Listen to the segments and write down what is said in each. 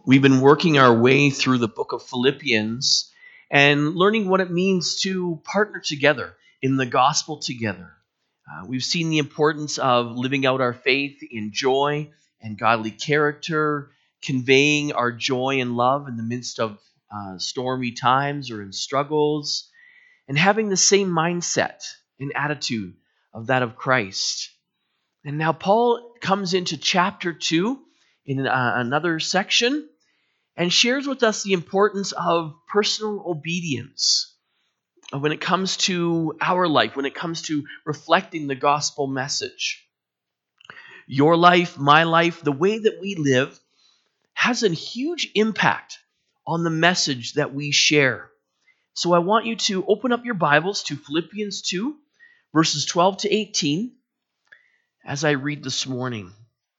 We've been working our way through the book of Philippians and learning what it means to partner together in the gospel together. We've seen the importance of living out our faith in joy and godly character, conveying our joy and love in the midst of stormy times or in struggles, and having the same mindset and attitude of that of Christ. And now Paul comes into chapter 2 in another section and shares with us the importance of personal obedience when it comes to our life, when it comes to reflecting the gospel message. Your life, my life, the way that we live has a huge impact on the message that we share. So I want you to open up your Bibles to Philippians 2, verses 12 to 18, as I read this morning.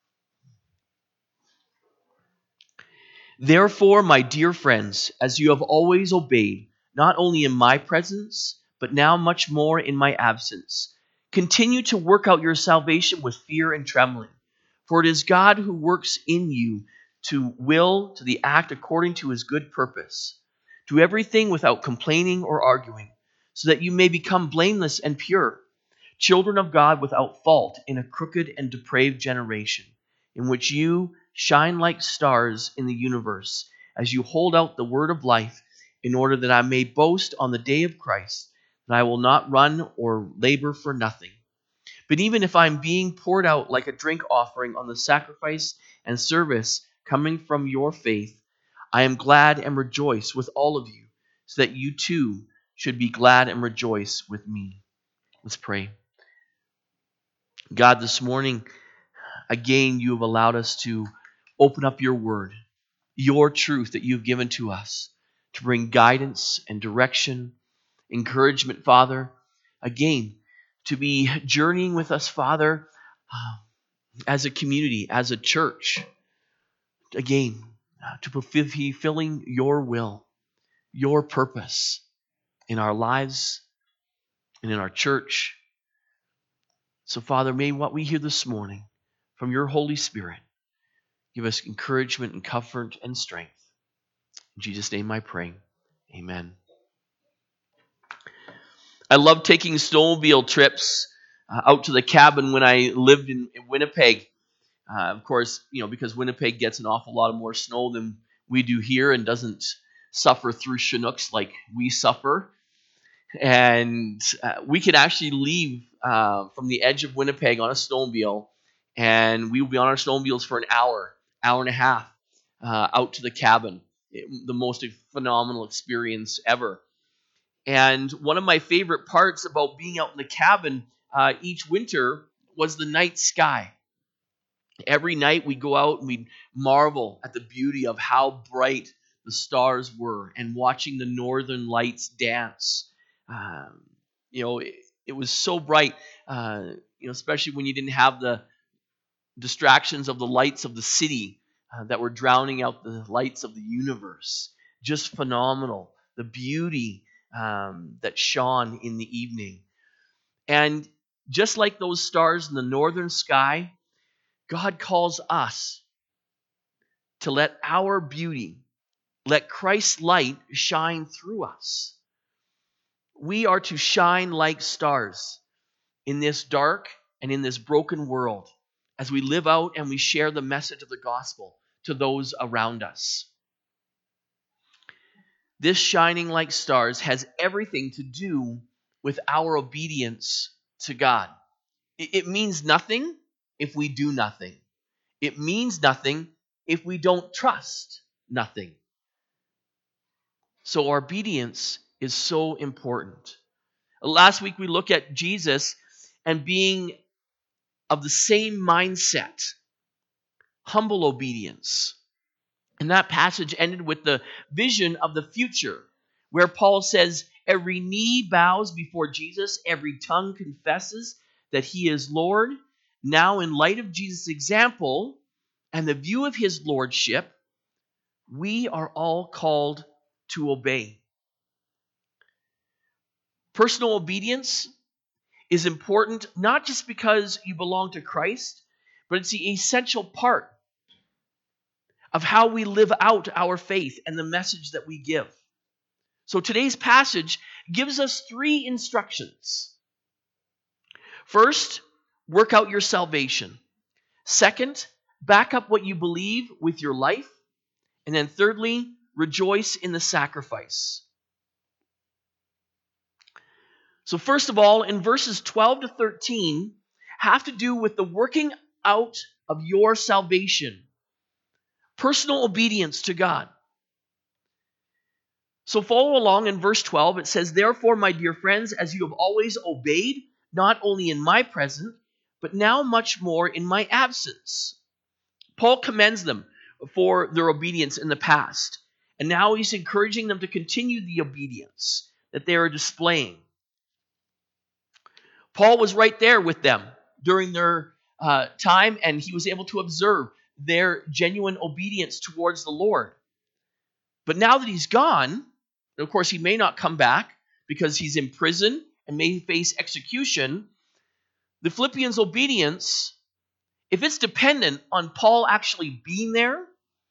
Therefore, my dear friends, as you have always obeyed, not only in my presence, but now much more in my absence, continue to work out your salvation with fear and trembling. For it is God who works in you to will to the act according to his good purpose. Do everything without complaining or arguing, so that you may become blameless and pure, children of God without fault in a crooked and depraved generation, in which you shine like stars in the universe, as you hold out the word of life, in order that I may boast on the day of Christ, that I will not run or labor for nothing. But even if I'm being poured out like a drink offering on the sacrifice and service coming from your faith, I am glad and rejoice with all of you, so that you too should be glad and rejoice with me. Let's pray. God, this morning, again, you have allowed us to open up your word, your truth that you've given to us to bring guidance and direction, encouragement, Father. Again, to be journeying with us, Father, as a community, as a church. Again, to fulfilling your will, your purpose in our lives and in our church. So, Father, may what we hear this morning from your Holy Spirit give us encouragement and comfort and strength. In Jesus' name I pray. Amen. I love taking snowmobile trips out to the cabin when I lived in Winnipeg. Of course, because Winnipeg gets an awful lot more snow than we do here and doesn't suffer through Chinooks like we suffer. And we could actually leave from the edge of Winnipeg on a snowmobile, and we will be on our snowmobiles for an hour and a half out to the cabin. The most phenomenal experience ever. And one of my favorite parts about being out in the cabin each winter was the night sky. Every night we'd go out and we'd marvel at the beauty of how bright the stars were and watching the northern lights dance. It was so bright, especially when you didn't have the distractions of the lights of the city that were drowning out the lights of the universe. Just phenomenal. The beauty that shone in the evening. And just like those stars in the northern sky, God calls us to let our beauty, let Christ's light shine through us. We are to shine like stars in this dark and in this broken world as we live out and we share the message of the gospel to those around us. This shining like stars has everything to do with our obedience to God. It means nothing if we do nothing. It means nothing if we don't trust nothing. So our obedience is so important. Last week we looked at Jesus and being of the same mindset, humble obedience. And that passage ended with the vision of the future, where Paul says, every knee bows before Jesus, every tongue confesses that he is Lord. Now, in light of Jesus' example and the view of his lordship, we are all called to obey. Personal obedience is important not just because you belong to Christ, but it's the essential part of how we live out our faith and the message that we give. So today's passage gives us 3 instructions. First, work out your salvation. Second, back up what you believe with your life. And then thirdly, rejoice in the sacrifice. So first of all, in verses 12 to 13, have to do with the working out of your salvation. Personal obedience to God. So follow along in verse 12. It says, "Therefore, my dear friends, as you have always obeyed, not only in my presence, but now much more in my absence." Paul commends them for their obedience in the past. And now he's encouraging them to continue the obedience that they are displaying. Paul was right there with them during their time, and he was able to observe their genuine obedience towards the Lord. But now that he's gone, and of course he may not come back because he's in prison and may face execution, the Philippians' obedience, if it's dependent on Paul actually being there,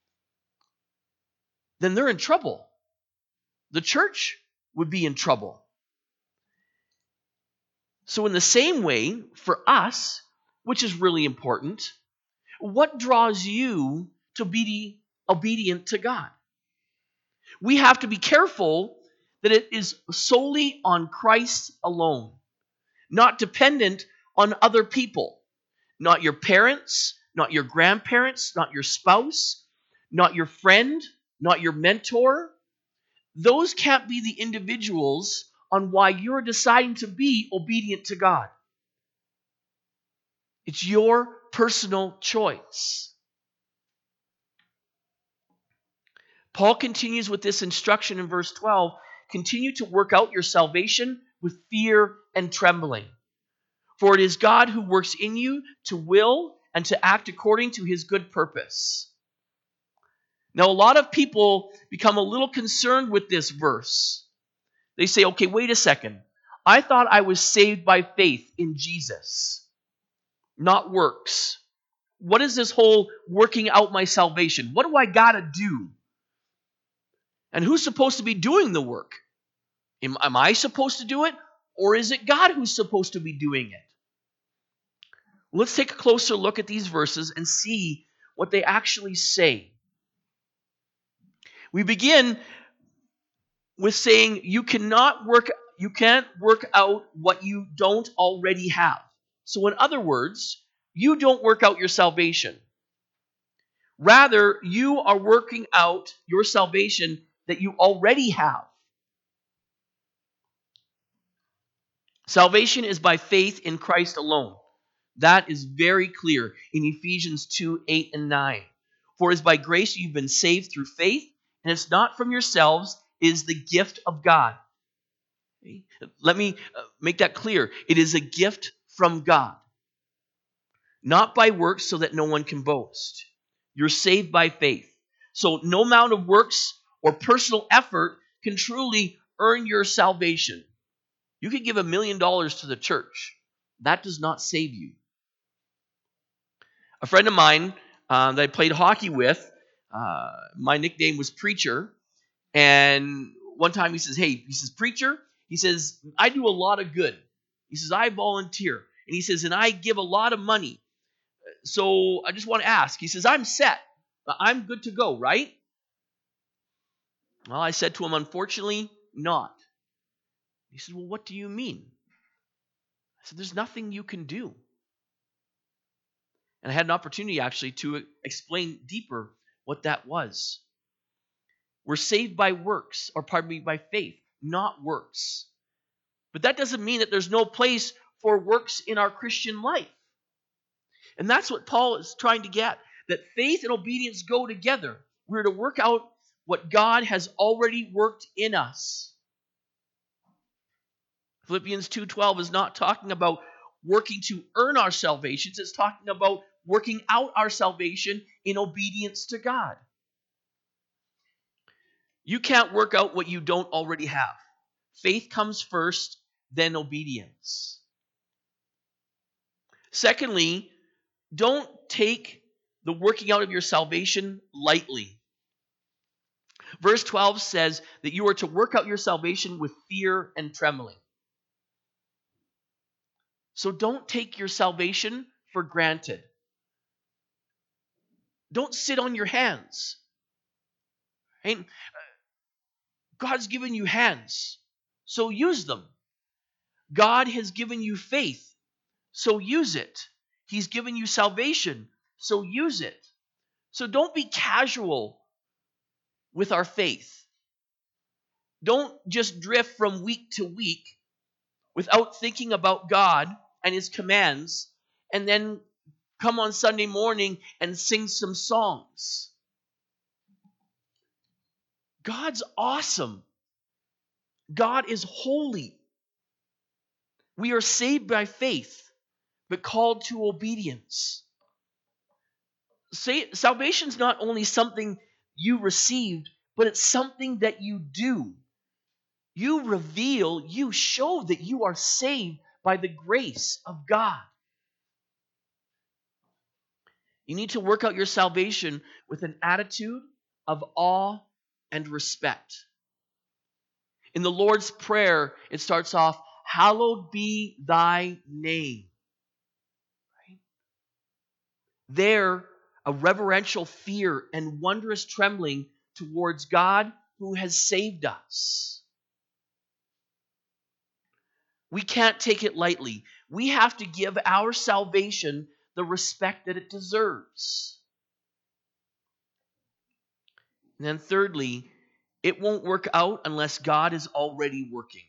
then they're in trouble. The church would be in trouble. So in the same way, for us, which is really important, what draws you to be obedient to God? We have to be careful that it is solely on Christ alone, not dependent on other people, not your parents, not your grandparents, not your spouse, not your friend, not your mentor. Those can't be the individuals on why you're deciding to be obedient to God. It's your personal choice. Paul continues with this instruction in verse 12. Continue to work out your salvation with fear and trembling. For it is God who works in you to will and to act according to his good purpose. Now, a lot of people become a little concerned with this verse. They say, okay, wait a second. I thought I was saved by faith in Jesus, not works. What is this whole working out my salvation? What do I got to do? And who's supposed to be doing the work? Am I supposed to do it? Or is it God who's supposed to be doing it? Let's take a closer look at these verses and see what they actually say. We begin with saying you can't work out what you don't already have. So in other words, you don't work out your salvation. Rather, you are working out your salvation that you already have. Salvation is by faith in Christ alone. That is very clear in Ephesians 2, 8 and 9. For it is by grace you've been saved through faith, and it's not from yourselves, it is the gift of God. Okay? Let me make that clear. It is a gift from God, not by works so that no one can boast. You're saved by faith. So no amount of works or personal effort can truly earn your salvation. You could give $1 million to the church. That does not save you. A friend of mine that I played hockey with, my nickname was Preacher. And one time he says, Preacher, he says, I do a lot of good. He says, I volunteer. And he says, and I give a lot of money. So I just want to ask. He says, I'm set. I'm good to go, right? Well, I said to him, unfortunately, not. He said, well, what do you mean? I said, there's nothing you can do. And I had an opportunity actually to explain deeper what that was. We're saved by works, by faith, not works. But that doesn't mean that there's no place for works in our Christian life. And that's what Paul is trying to get, that faith and obedience go together. We're to work out what God has already worked in us. Philippians 2:12 is not talking about working to earn our salvation. It's talking about working out our salvation in obedience to God. You can't work out what you don't already have. Faith comes first, then obedience. Secondly, don't take the working out of your salvation lightly. Verse 12 says that you are to work out your salvation with fear and trembling. So don't take your salvation for granted. Don't sit on your hands. Right? God's given you hands, so use them. God has given you faith, so use it. He's given you salvation, so use it. So don't be casual with our faith. Don't just drift from week to week without thinking about God and His commands, and then come on Sunday morning and sing some songs. God's awesome. God is holy. We are saved by faith, but called to obedience. Salvation is not only something you received, but it's something that you do. You show that you are saved by the grace of God. You need to work out your salvation with an attitude of awe and respect. In the Lord's Prayer, it starts off, "Hallowed be thy name." Right? There, a reverential fear and wondrous trembling towards God who has saved us. We can't take it lightly. We have to give our salvation the respect that it deserves. And then thirdly, it won't work out unless God is already working.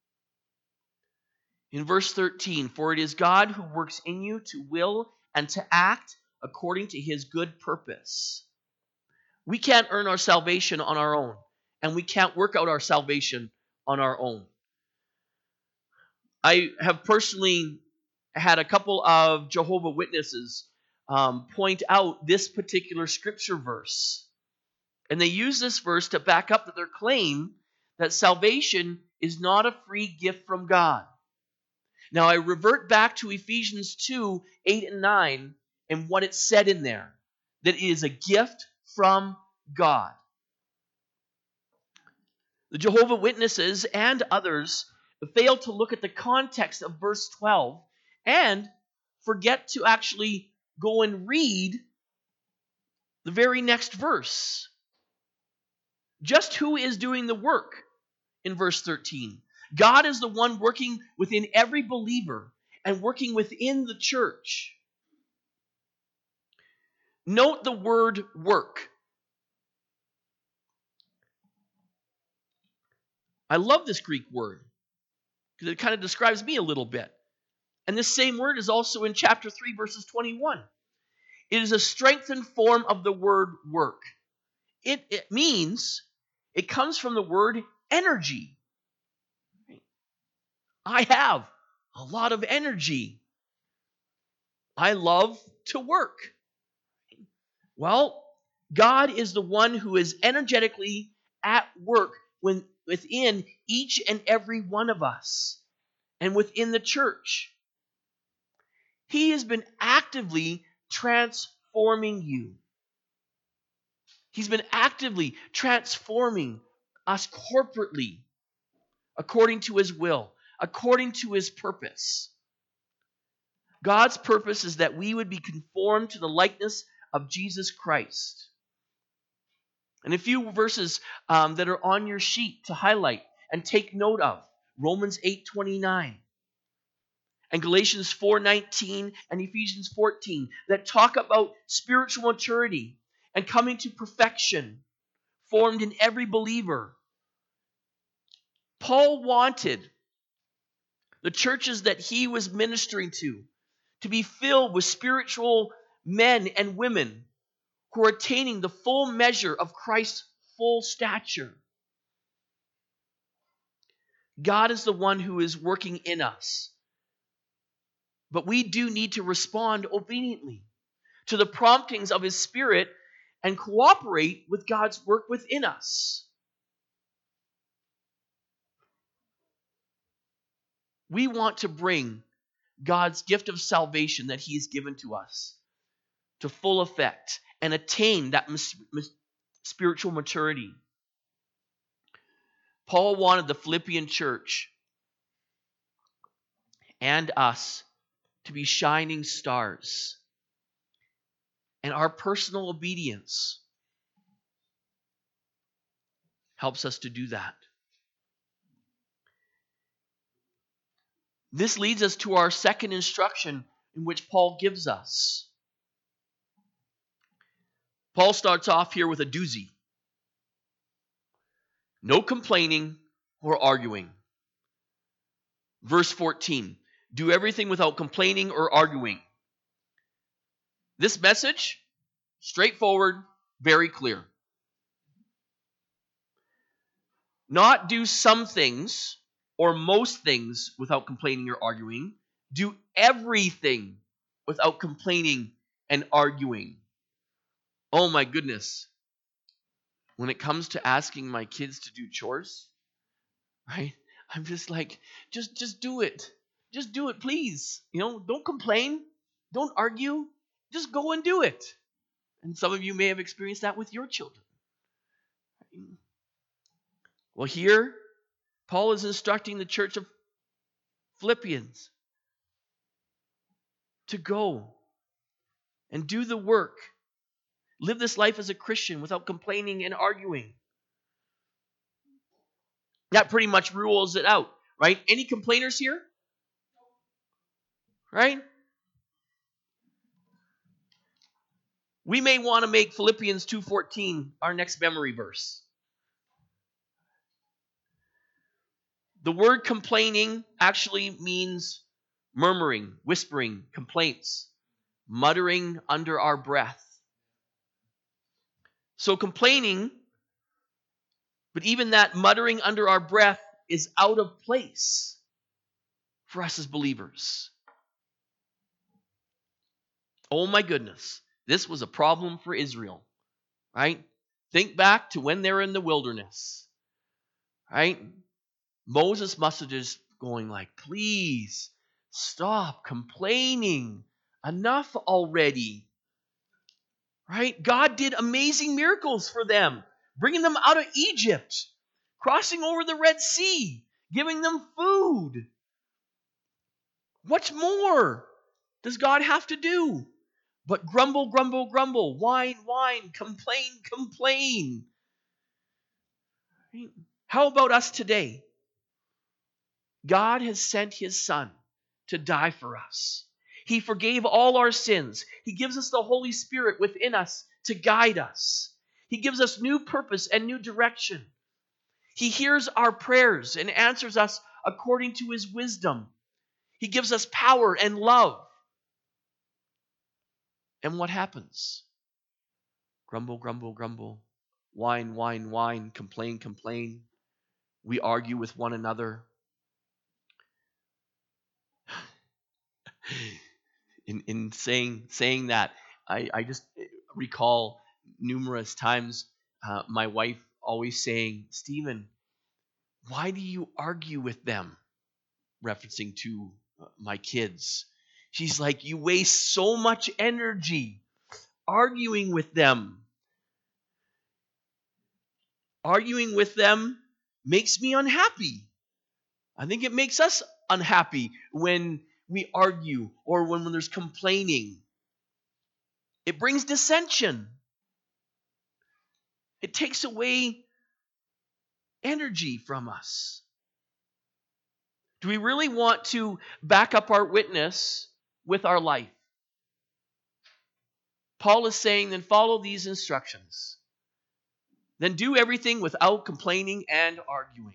In verse 13, "For it is God who works in you to will and to act according to His good purpose." We can't earn our salvation on our own, and we can't work out our salvation on our own. I have personally had a couple of Jehovah Witnesses point out this particular scripture verse. And they use this verse to back up their claim that salvation is not a free gift from God. Now, I revert back to Ephesians 2, 8 and 9, and what it said in there, that it is a gift from God. The Jehovah Witnesses and others fail to look at the context of verse 12 and forget to actually go and read the very next verse. Just who is doing the work in verse 13? God is the one working within every believer and working within the church. Note the word work. I love this Greek word because it kind of describes me a little bit. And this same word is also in chapter 3, verses 21. It is a strengthened form of the word work. It means, it comes from the word energy. I have a lot of energy. I love to work. Well, God is the one who is energetically at work within each and every one of us and within the church. He has been actively transforming you. He's been actively transforming us corporately according to His will, according to His purpose. God's purpose is that we would be conformed to the likeness of Jesus Christ. And a few verses that are on your sheet to highlight and take note of. Romans 8:29 and Galatians 4:19 and Ephesians 14 that talk about spiritual maturity and coming to perfection formed in every believer. Paul wanted the churches that he was ministering to be filled with spiritual men and women who are attaining the full measure of Christ's full stature. God is the one who is working in us. But we do need to respond obediently to the promptings of His Spirit and cooperate with God's work within us. We want to bring God's gift of salvation that He has given to us to full effect and attain that spiritual maturity. Paul wanted the Philippian church and us to be shining stars. And our personal obedience helps us to do that. This leads us to our second instruction in which Paul gives us. Paul starts off here with a doozy. No complaining or arguing. Verse 14. Do everything without complaining or arguing. This message, straightforward, very clear. Not do some things or most things without complaining or arguing. Do everything without complaining and arguing. Oh my goodness. When it comes to asking my kids to do chores, right? I'm just like, just do it. Just do it, please. Don't complain. Don't argue. Just go and do it. And some of you may have experienced that with your children. Well, here, Paul is instructing the church of Philippians to go and do the work. Live this life as a Christian without complaining and arguing. That pretty much rules it out, right? Any complainers here? Right? We may want to make Philippians 2:14 our next memory verse. The word complaining actually means murmuring, whispering, complaints, muttering under our breath. So complaining, but even that muttering under our breath is out of place for us as believers. Oh my goodness, this was a problem for Israel, right? Think back to when they were in the wilderness, right? Moses must have just going like, please stop complaining. Enough already. Right? God did amazing miracles for them, bringing them out of Egypt, crossing over the Red Sea, giving them food. What more does God have to do but grumble, grumble, grumble, whine, whine, complain, complain? How about us today? God has sent his Son to die for us. He forgave all our sins. He gives us the Holy Spirit within us to guide us. He gives us new purpose and new direction. He hears our prayers and answers us according to his wisdom. He gives us power and love. And what happens? Grumble, grumble, grumble. Whine, whine, whine. Complain, complain. We argue with one another. In saying that, I just recall numerous times my wife always saying, Stephen, why do you argue with them? Referencing to my kids. She's like, you waste so much energy arguing with them. Arguing with them makes me unhappy. I think it makes us unhappy when we argue or when there's complaining. It brings dissension. It takes away energy from us. Do we really want to back up our witness with our life? Paul is saying, then follow these instructions. Then do everything without complaining and arguing.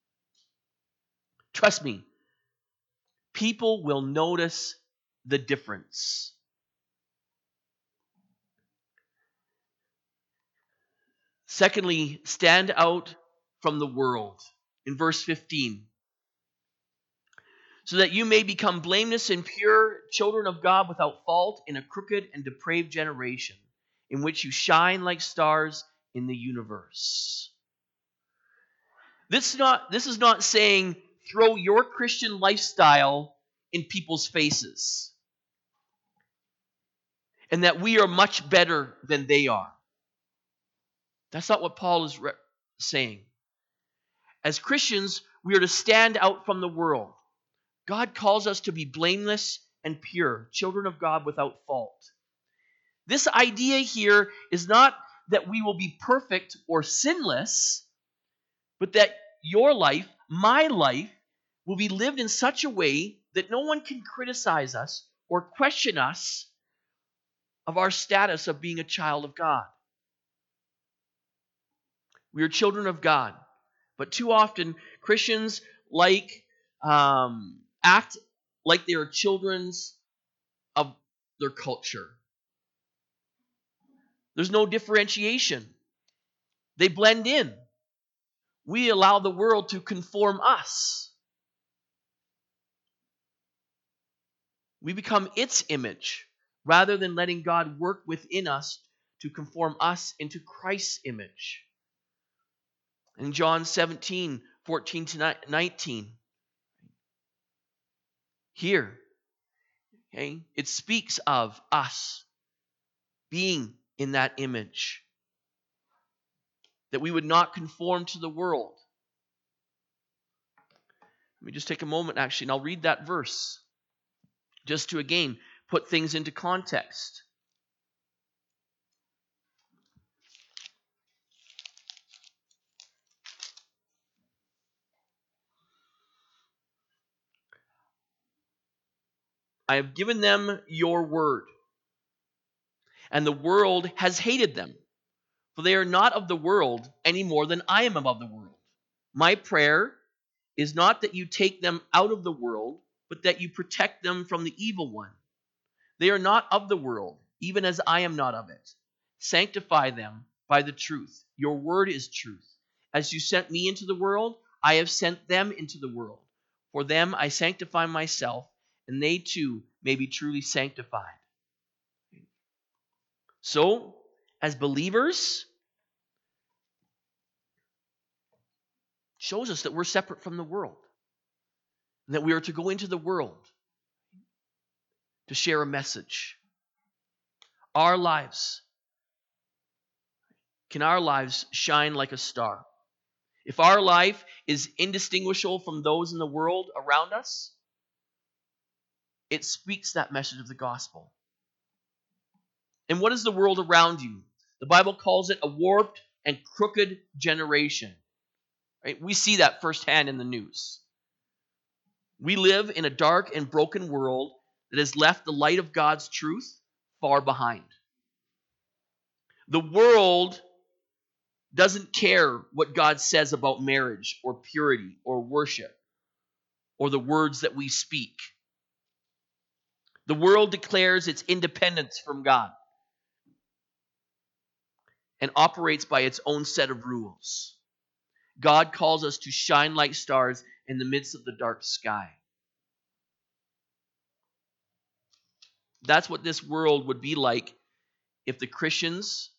Trust me, people will notice the difference. Secondly, stand out from the world. In verse 15. So that you may become blameless and pure, children of God without fault in a crooked and depraved generation, in which you shine like stars in the universe. This is not saying throw your Christian lifestyle in people's faces. and that we are much better than they are. That's not what Paul is saying. As Christians, we are to stand out from the world. God calls us to be blameless and pure, children of God without fault. This idea here is not that we will be perfect or sinless, but that your life, my life, will be lived in such a way that no one can criticize us or question us of our status of being a child of God. We are children of God, but too often Christians act like they are children of their culture. There's no differentiation. They blend in. We allow the world to conform us. We become its image rather than letting God work within us to conform us into Christ's image. In John 17, 14 to 19, here, okay, it speaks of us being in that image, that we would not conform to the world. Let me just take a moment, actually, and I'll read that verse just to, again, put things into context. I have given them your word, and the world has hated them, for they are not of the world any more than I am of the world. My prayer is not that you take them out of the world, but that you protect them from the evil one. They are not of the world, even as I am not of it. Sanctify them by the truth. Your word is truth. As you sent me into the world, I have sent them into the world. For them I sanctify myself, and they too may be truly sanctified. So, as believers, shows us that we're separate from the world, and that we are to go into the world to share a message. Can our lives shine like a star? If our life is indistinguishable from those in the world around us, it speaks that message of the gospel. And what is the world around you? The Bible calls it a warped and crooked generation. Right? We see that firsthand in the news. We live in a dark and broken world that has left the light of God's truth far behind. The world doesn't care what God says about marriage or purity or worship or the words that we speak. The world declares its independence from God and operates by its own set of rules. God calls us to shine like stars in the midst of the dark sky. That's what this world would be like if the Christians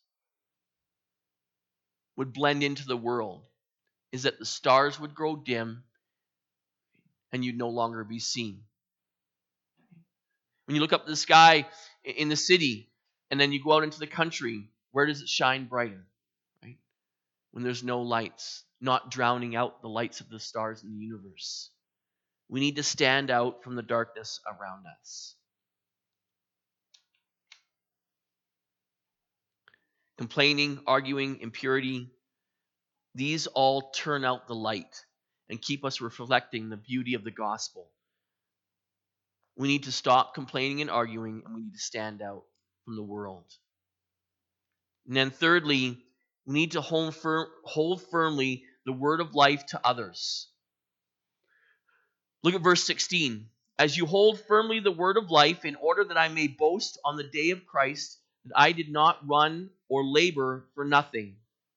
would blend into the world, is that the stars would grow dim and you'd no longer be seen. When you look up the sky in the city and then you go out into the country, where does it shine brighter? Right? When there's no lights, not drowning out the lights of the stars in the universe. We need to stand out from the darkness around us. Complaining, arguing, impurity, these all turn out the light and keep us reflecting the beauty of the gospel. We need to stop complaining and arguing, and we need to stand out from the world. And then thirdly, we need to hold firmly the word of life to others. Look at verse 16. As you hold firmly the word of life, in order that I may boast on the day of Christ, that I did not run or labor for nothing.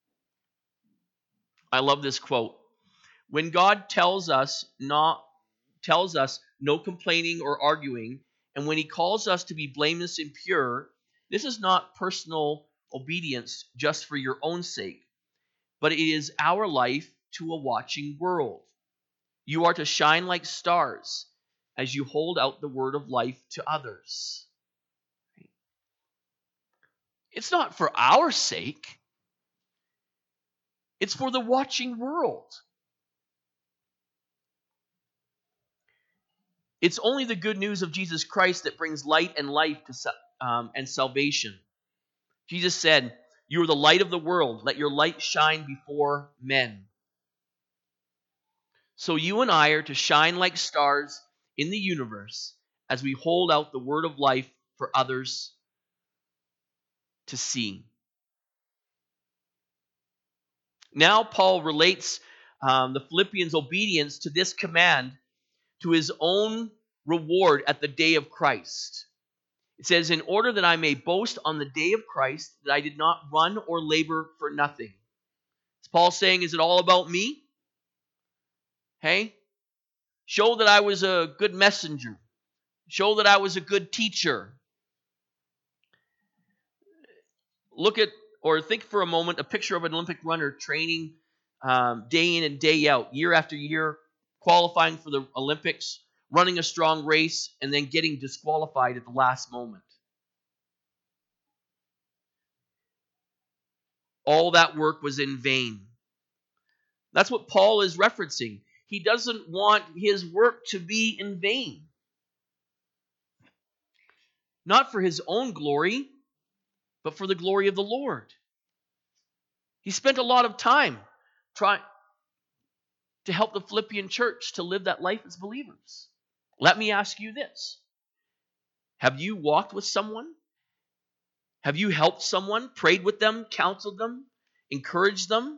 I love this quote. When God tells us no complaining or arguing, and when he calls us to be blameless and pure, this is not personal obedience just for your own sake, but it is our life to a watching world. You are to shine like stars as you hold out the word of life to others. It's not for our sake. It's for the watching world. It's only the good news of Jesus Christ that brings light and life and salvation. Jesus said, "You are the light of the world. Let your light shine before men." So you and I are to shine like stars in the universe as we hold out the word of life for others to see. Now Paul relates the Philippians' obedience to this command to his own reward at the day of Christ. It says, "In order that I may boast on the day of Christ, that I did not run or labor for nothing." Is Paul saying, is it all about me? Hey? Show that I was a good messenger. Show that I was a good teacher. Look at, or think for a moment, a picture of an Olympic runner training day in and day out, year after year, qualifying for the Olympics, running a strong race, and then getting disqualified at the last moment. All that work was in vain. That's what Paul is referencing. He doesn't want his work to be in vain. Not for his own glory, but for the glory of the Lord. He spent a lot of time trying to help the Philippian church to live that life as believers. Let me ask you this. Have you walked with someone? Have you helped someone, prayed with them, counseled them, encouraged them?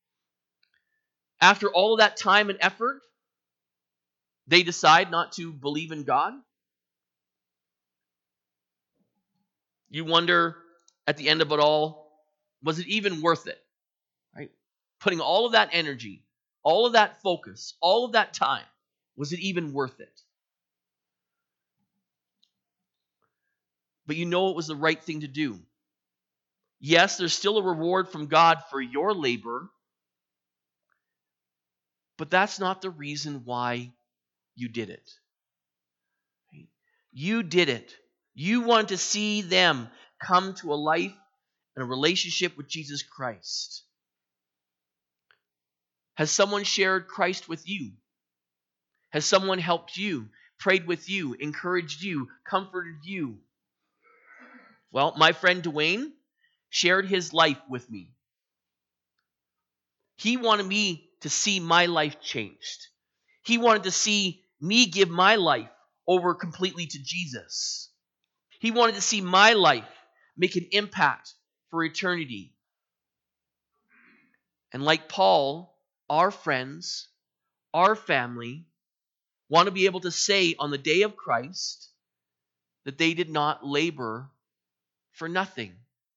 After all of that time and effort, they decide not to believe in God? You wonder at the end of it all, was it even worth it? Right? Putting all of that energy, all of that focus, all of that time, was it even worth it? But you know it was the right thing to do. Yes, there's still a reward from God for your labor, but that's not the reason why you did it. You did it. You want to see them come to a life and a relationship with Jesus Christ. Has someone shared Christ with you? Has someone helped you, prayed with you, encouraged you, comforted you? Well, my friend Dwayne shared his life with me. He wanted me to see my life changed. He wanted to see me give my life over completely to Jesus. He wanted to see my life make an impact for eternity. And like Paul, our friends, our family, want to be able to say on the day of Christ that they did not labor for nothing.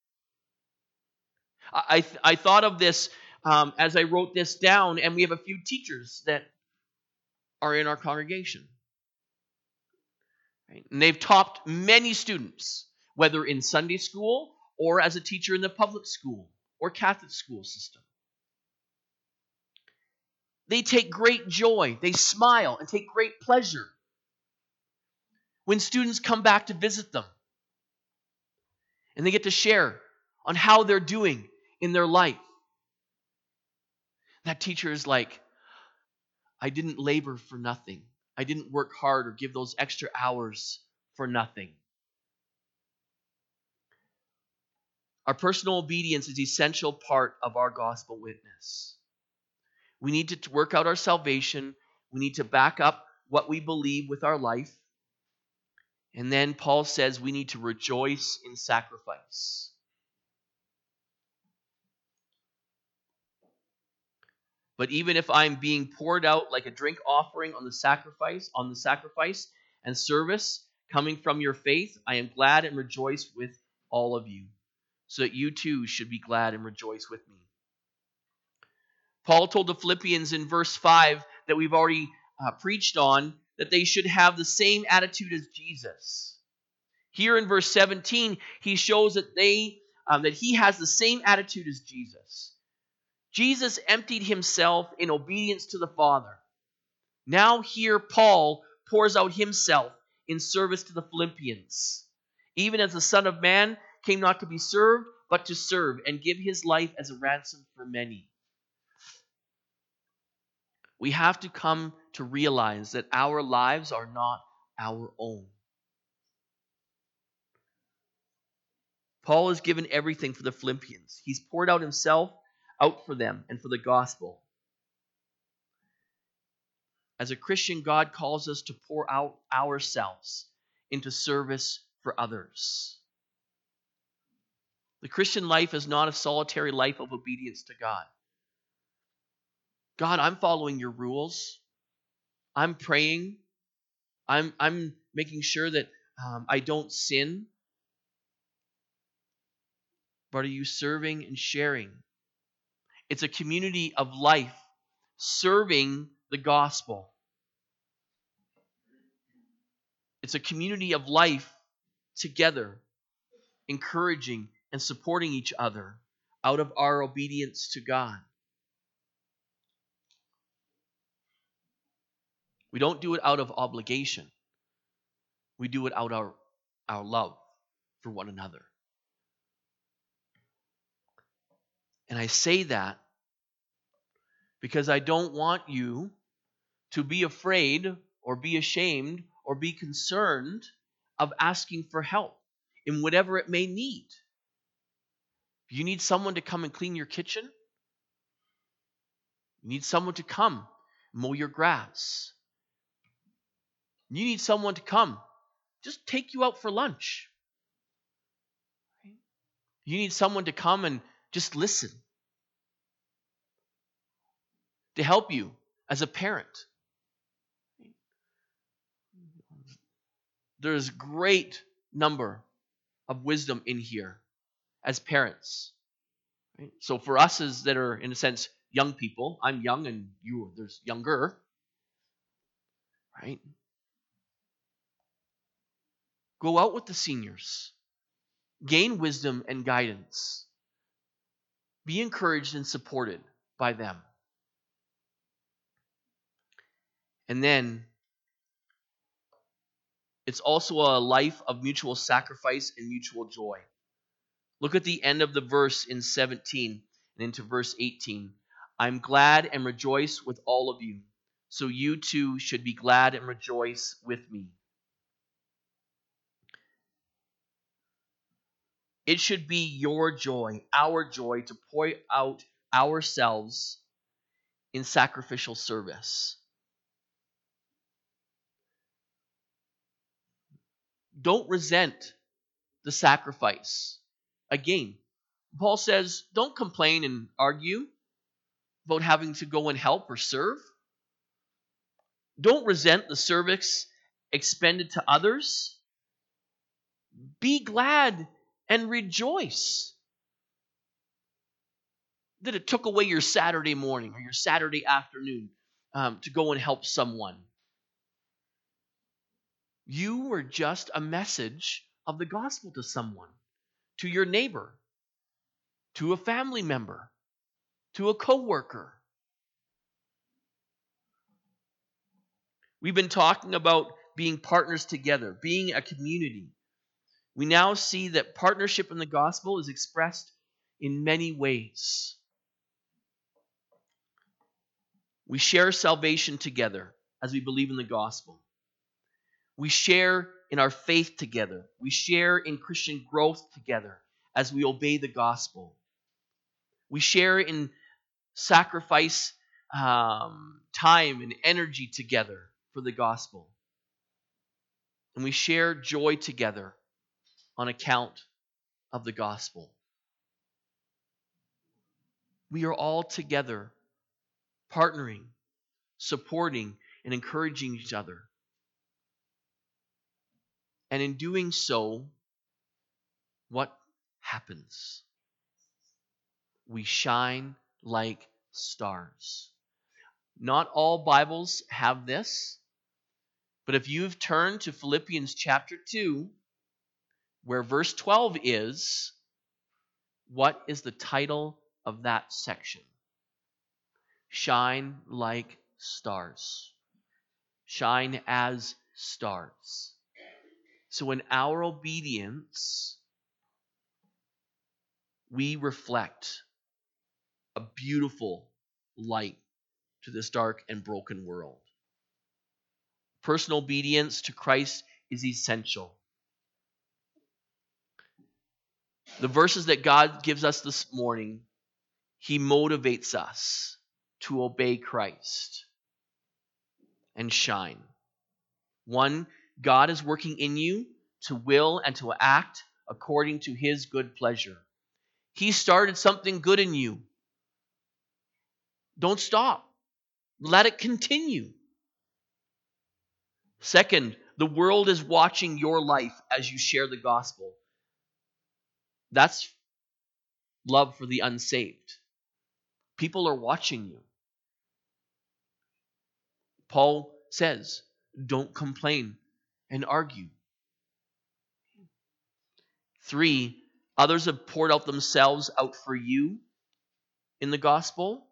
I thought of this as I wrote this down, and we have a few teachers that are in our congregation. Right? And they've taught many students, whether in Sunday school or as a teacher in the public school or Catholic school system. They take great joy, they smile, and take great pleasure when students come back to visit them. And they get to share on how they're doing in their life. That teacher is like, I didn't labor for nothing. I didn't work hard or give those extra hours for nothing. Our personal obedience is an essential part of our gospel witness. We need to work out our salvation. We need to back up what we believe with our life. And then Paul says we need to rejoice in sacrifice. But even if I'm being poured out like a drink offering on the sacrifice and service coming from your faith, I am glad and rejoice with all of you, so that you too should be glad and rejoice with me. Paul told the Philippians in verse 5 that we've already preached on, that they should have the same attitude as Jesus. Here in verse 17, he shows that that he has the same attitude as Jesus. Jesus emptied himself in obedience to the Father. Now here Paul pours out himself in service to the Philippians. Even as the Son of Man came not to be served, but to serve and give his life as a ransom for many. We have to come to realize that our lives are not our own. Paul has given everything for the Philippians. He's poured out himself out for them and for the gospel. As a Christian, God calls us to pour out ourselves into service for others. The Christian life is not a solitary life of obedience to God. God, I'm following your rules. I'm praying. I'm making sure that I don't sin. But are you serving and sharing? It's a community of life serving the gospel. It's a community of life together, encouraging and supporting each other out of our obedience to God. We don't do it out of obligation. We do it out of our love for one another. And I say that because I don't want you to be afraid or be ashamed or be concerned of asking for help in whatever it may need. You need someone to come and clean your kitchen. You need someone to come mow your grass. You need someone to come just take you out for lunch. You need someone to come and just listen, to help you as a parent. There's great number of wisdom in here as parents. Right? So for us as that are, in a sense, young people, I'm young and there's younger, right? Go out with the seniors. Gain wisdom and guidance. Be encouraged and supported by them. And then it's also a life of mutual sacrifice and mutual joy. Look at the end of the verse in 17 and into verse 18. I'm glad and rejoice with all of you, so you too should be glad and rejoice with me. It should be your joy, our joy, to pour out ourselves in sacrificial service. Don't resent the sacrifice. Again, Paul says, don't complain and argue about having to go and help or serve. Don't resent the service expended to others. Be glad and rejoice that it took away your Saturday morning or your Saturday afternoon to go and help someone. You were just a message of the gospel to someone, to your neighbor, to a family member, to a coworker. We've been talking about being partners together, being a community. We now see that partnership in the gospel is expressed in many ways. We share salvation together as we believe in the gospel. We share in our faith together. We share in Christian growth together as we obey the gospel. We share in sacrifice, time, and energy together for the gospel. And we share joy together on account of the gospel. We are all together partnering, supporting, and encouraging each other. And in doing so, what happens? We shine like stars. Not all Bibles have this, but if you've turned to Philippians chapter 2, where verse 12 is, what is the title of that section? Shine like stars. Shine as stars. So in our obedience, we reflect a beautiful light to this dark and broken world. Personal obedience to Christ is essential. The verses that God gives us this morning, He motivates us to obey Christ and shine. 1, God is working in you to will and to act according to His good pleasure. He started something good in you. Don't stop. Let it continue. 2, the world is watching your life as you share the gospel. That's love for the unsaved. People are watching you. Paul says, don't complain and argue. 3, others have poured out themselves out for you in the gospel.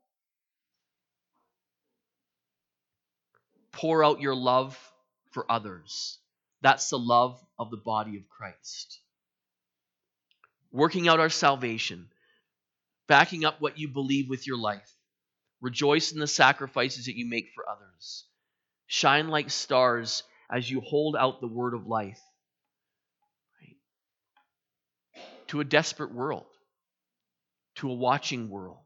Pour out your love for others. That's the love of the body of Christ. Working out our salvation, backing up what you believe with your life. Rejoice in the sacrifices that you make for others. Shine like stars as you hold out the word of life, right, to a desperate world, to a watching world.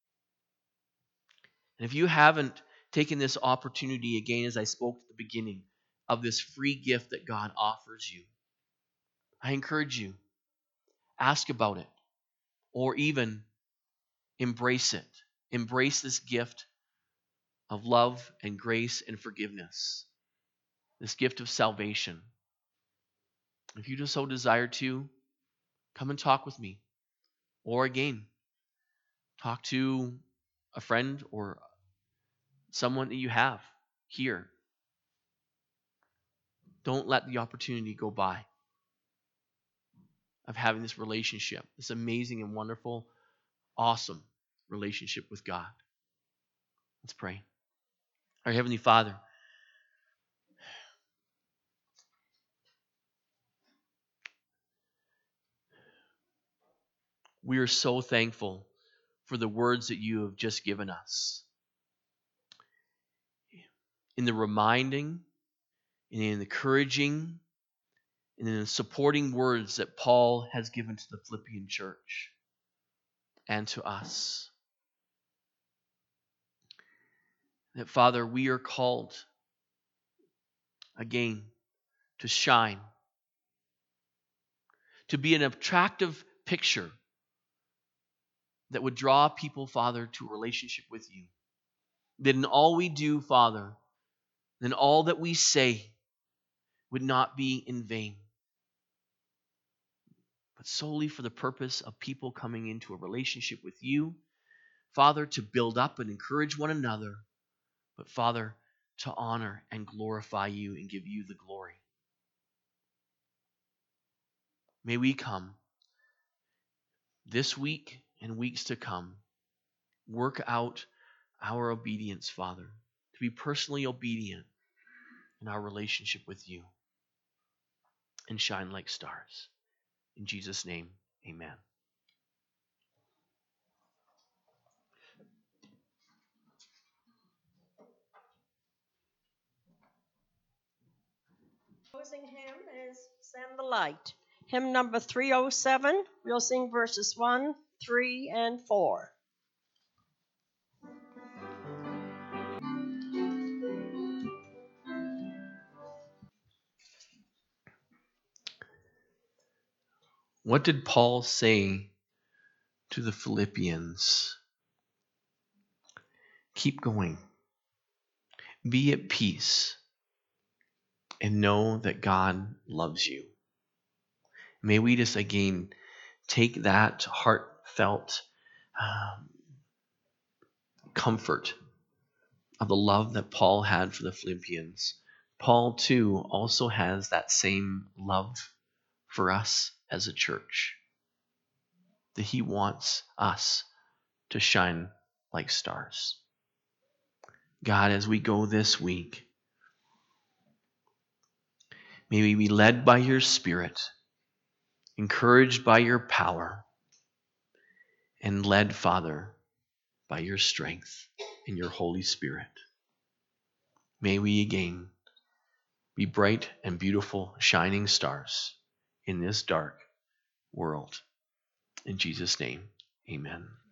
And if you haven't taken this opportunity, again, as I spoke at the beginning, of this free gift that God offers you, I encourage you, ask about it, or even embrace it. Embrace this gift of love and grace and forgiveness, this gift of salvation. If you just so desire to, come and talk with me. Or again, talk to a friend or someone that you have here. Don't let the opportunity go by of having this relationship, this amazing and wonderful, awesome relationship with God. Let's pray. Our Heavenly Father, we are so thankful for the words that you have just given us. In the reminding, in the encouraging, and in the supporting words that Paul has given to the Philippian church and to us. That, Father, we are called again to shine, to be an attractive picture that would draw people, Father, to a relationship with you. That in all we do, Father, then all that we say would not be in vain, but solely for the purpose of people coming into a relationship with you, Father, to build up and encourage one another, but Father, to honor and glorify you and give you the glory. May we come this week and weeks to come, work out our obedience, Father, to be personally obedient in our relationship with you and shine like stars. In Jesus' name, amen. Closing hymn is Send the Light. Hymn number 307. We'll sing verses 1, 3, and 4. What did Paul say to the Philippians? Keep going. Be at peace and know that God loves you. May we just again take that heartfelt comfort of the love that Paul had for the Philippians. Paul too also has that same love for us as a church, that he wants us to shine like stars. God, as we go this week, may we be led by your Spirit, encouraged by your power, and led, Father, by your strength and your Holy Spirit. May we again be bright and beautiful, shining stars in this dark world. In Jesus' name, amen.